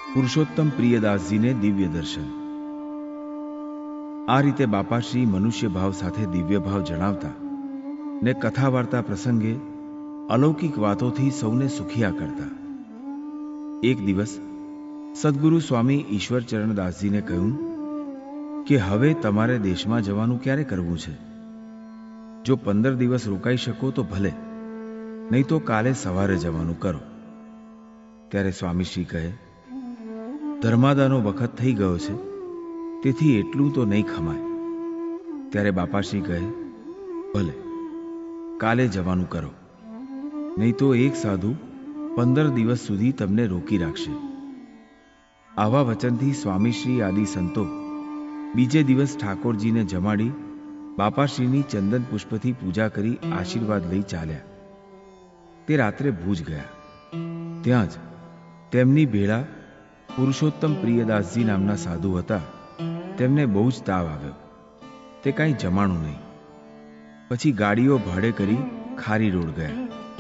પુરુષોત્તમ પ્રિયદાસજીને દિવ્ય દર્શન। આ રીતે બાપાશ્રી મનુષ્ય ભાવ સાથે દિવ્ય ભાવ જણાવતા ને કથા વાર્તા પ્રસંગે અલૌકિક વાતોથી સૌને સુખિયા કરતા। એક દિવસ સદગુરુ સ્વામી ઈશ્વરચરણદાસજીને કહ્યું કે હવે તમારે દેશમાં જવાનું ક્યારે કરવું છે? જો 15 દિવસ રોકાઈ શકો તો ભલે, નહીં તો કાલે સવારે જવાનું કરો। ત્યારે સ્વામીશ્રી કહે, ધર્માદાનો વખત થઈ ગયો છે, તેથી એટલું તો નહીં ખમાય। ત્યારે બાપાશ્રી કહે, ભલે, કાલે જવાનું કરો, નહીં તો એક સાધુ 15 દિવસ સુધી તમને રોકી રાખશે। આવા વચનથી સ્વામીશ્રી આદિ સંતો બીજે દિવસ ઠાકોરજીને જમાડી બાપાશ્રીની ચંદન પુષ્પથી પૂજા કરી આશીર્વાદ લઈ ચાલ્યા। તે રાત્રે ભુજ ગયા। ત્યાં જ તેમની ભેળા પુરુષોત્તમ પ્રિયદાસજી નામના સાધુ હતા। તેમને બહુ જ તાવ આવ્યો। તે કાંઈ જમાણું નહીં। પછી ગાડીઓ ભાડે કરી ખારી રોડ ગયા।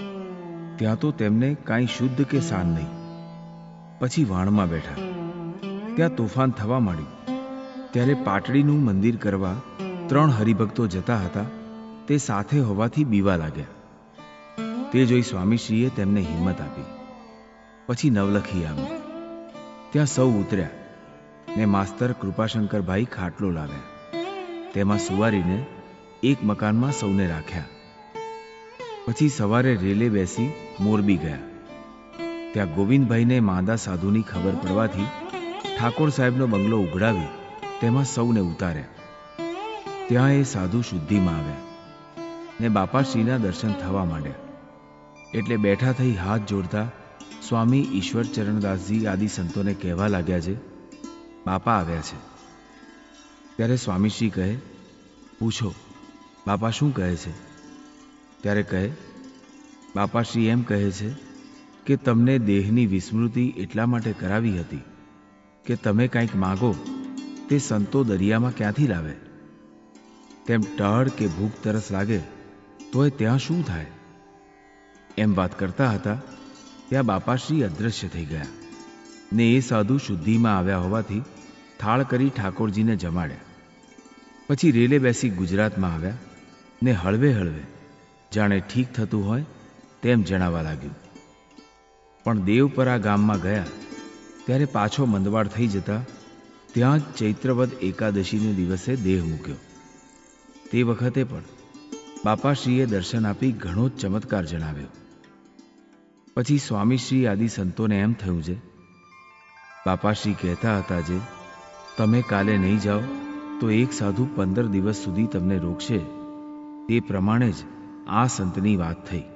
ત્યાં તો તેમને કાંઈ શુદ્ધ કે સાન નહીં। પછી વાણમાં બેઠા। ત્યાં તોફાન થવા માંડ્યું। ત્યારે પાટડીનું મંદિર કરવા 3 હરિભક્તો જતા હતા। તે સાથે હોવાથી બીવા લાગ્યા। તે જોઈ સ્વામીશ્રીએ તેમને હિંમત આપી। પછી નવલખી આવી। ત્યાં સૌ ઉતર્યા ને માસ્તર કૃપાશંકરભાઈ ખાટલો લાવ્યા। તેમાં સુવારીને એક મકાનમાં સૌને રાખ્યા। પછી સવારે રેલે બેસી મોરબી ગયા। ત્યાં ગોવિંદભાઈને માંદા સાધુની ખબર પડવાથી ઠાકોર સાહેબનો બંગલો ઉઘડાવી તેમાં સૌને ઉતાર્યા। ત્યાં એ સાધુ શુદ્ધિમાં આવ્યા ને બાપાશ્રીના દર્શન થવા માંડ્યા। એટલે બેઠા થઈ હાથ જોડતા સ્વામી ઈશ્વરચરણદાસજી આદિ સંતોને કહેવા લાગ્યા છે, બાપા આવ્યા છે। ત્યારે સ્વામીશ્રી કહે, પૂછો, બાપા શું કહે છે? ત્યારે કહે, બાપાશ્રી એમ કહે છે કે તમને દેહની વિસ્મૃતિ એટલા માટે કરાવી હતી કે તમે કંઈક માગો તે સંતો દરિયામાં ક્યાંથી લાવે? તેમ ટળ કે ભૂખ તરસ લાગે તોય ત્યાં શું થાય? એમ વાત કરતા હતા ત્યાં બાપાશ્રી અદૃશ્ય થઈ ગયા ને એ સાધુ શુદ્ધિમાં આવ્યા હોવાથી થાળ કરી ઠાકોરજીને જમાડ્યા। પછી રેલે બેસી ગુજરાતમાં આવ્યા ને હળવે હળવે જાણે ઠીક થતું હોય તેમ જણાવવા લાગ્યું। પણ દેવપરા ગામમાં ગયા ત્યારે પાછો મંદવાડ થઈ જતા ત્યાં જ ચૈત્રવદ એકાદશીને દિવસે દેહ મૂક્યો। તે વખતે પણ બાપાશ્રીએ દર્શન આપી ઘણો જ ચમત્કાર જણાવ્યો। પછી સ્વામીશ્રી આદિ સંતોને એમ થયું છે, બાપાશ્રી કહેતા હતા જે તમે કાલે નહીં જાઓ તો એક સાધુ 15 દિવસ સુધી તમને રોકશે, તે પ્રમાણે જ આ સંતની વાત થઈ।